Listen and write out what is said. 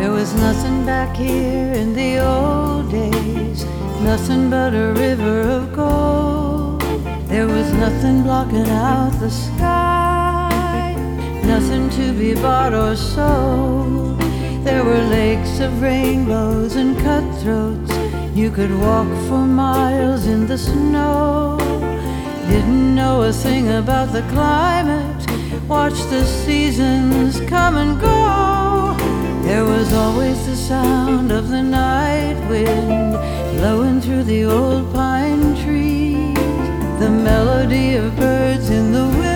There was nothing back here in the old days, nothing but a river of gold. There was nothing blocking out the sky, nothing to be bought or sold. There were lakes of rainbows and cutthroats. You could walk for miles in the snow. Didn't know a thing about the climate, watched the seasons come and go. There was always the sound of the night wind blowing through the old pine trees, the melody of birds in the wind.